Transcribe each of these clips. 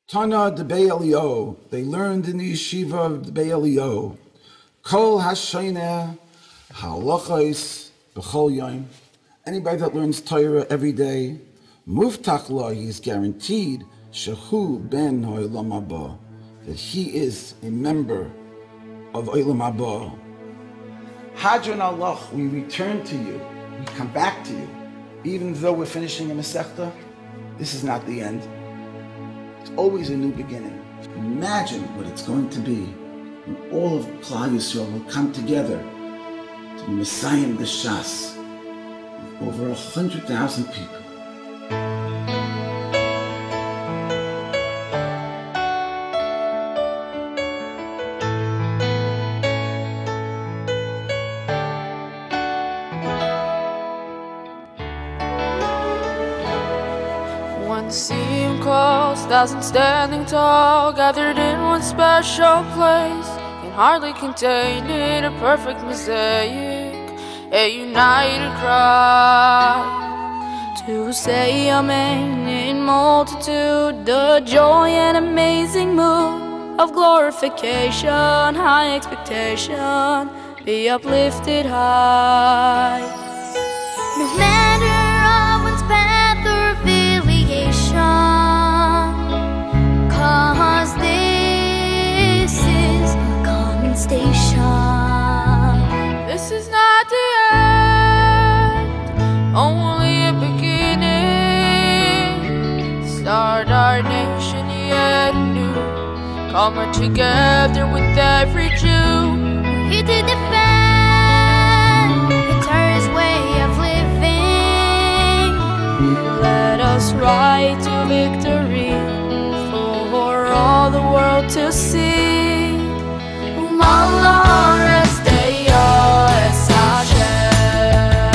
Tana de Be'elio, they learned in the yeshiva of the Be'elio. Kol Hashayna Halachos B'chol Yom. Anybody that learns Torah every day, Muftach Lo, he is guaranteed Shehu Ben Ha'olam Haba, that he is a member of Olam Haba. Hadron Allah, we return to you, we come back to you. Even though we're finishing a Masechta, this is not the end. It's always a new beginning. Imagine what it's going to be when all of Klal Yisrael will come together to be Messiah the Shas, with over 100,000 people. When the sea calls, thousands standing tall, gathered in one special place, can hardly contain it, a perfect mosaic, a united cry to say Amen in multitude, the joy and amazing mood of glorification, high expectation, be uplifted high. No matter of one's path or affiliation, 'cause this is a common station. This is not the end, only a beginning. Start our nation yet anew, coming together with every Jew. Here to defend the Torah's way of living. Let us ride to victory for all the world to see. Allah Esteya Es Hashem.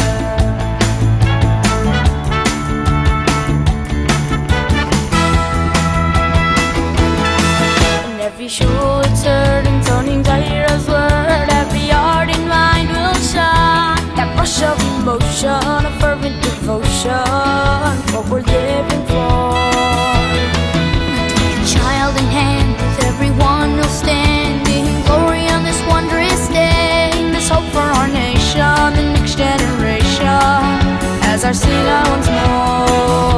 And every shul it's heard intoning Torah's word, every heart and mind will shine. That rush of emotion, a fervent devotion, what we're living for. Take a child in hand, with everyone will stand in glory on this wondrous day. This hope for our nation, the next generation, as our Sinai once more.